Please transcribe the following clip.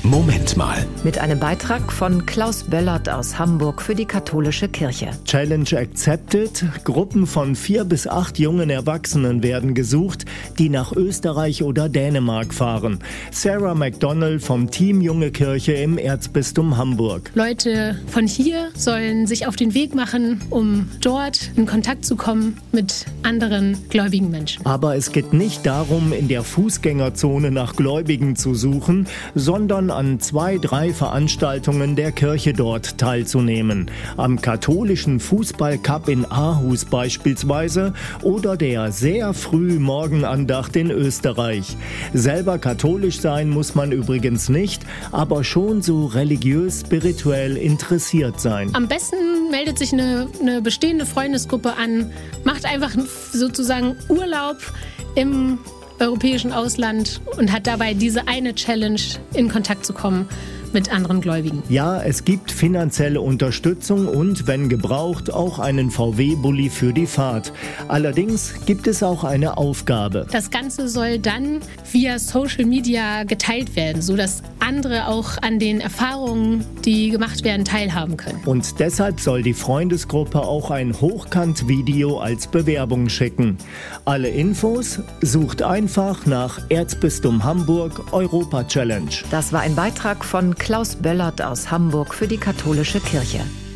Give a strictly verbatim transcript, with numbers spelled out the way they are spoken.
Moment mal. Mit einem Beitrag von Klaus Böllert aus Hamburg für die katholische Kirche. Challenge accepted. Gruppen von vier bis acht jungen Erwachsenen werden gesucht, die nach Österreich oder Dänemark fahren. Sarah McDonnell vom Team Junge Kirche im Erzbistum Hamburg. Leute von hier sollen sich auf den Weg machen, um dort in Kontakt zu kommen mit anderen gläubigen Menschen. Aber es geht nicht darum, in der Fußgängerzone nach Gläubigen zu suchen, sondern an zwei, drei Veranstaltungen der Kirche dort teilzunehmen. Am katholischen Fußballcup in Aarhus beispielsweise oder der sehr früh Morgenandacht in Österreich. Selber katholisch sein muss man übrigens nicht, aber schon so religiös-spirituell interessiert sein. Am besten meldet sich eine, eine bestehende Freundesgruppe an, macht einfach sozusagen Urlaub im europäischen Ausland und hat dabei diese eine Challenge, in Kontakt zu kommen mit anderen Gläubigen. Ja, es gibt finanzielle Unterstützung und, wenn gebraucht, auch einen V W-Bulli für die Fahrt. Allerdings gibt es auch eine Aufgabe. Das Ganze soll dann via Social Media geteilt werden, sodass andere auch an den Erfahrungen, die gemacht werden, teilhaben können. Und deshalb soll die Freundesgruppe auch ein Hochkant-Video als Bewerbung schicken. Alle Infos sucht einfach nach Erzbistum Hamburg Europa Challenge. Das war ein Beitrag von Klaus Böllert aus Hamburg für die katholische Kirche.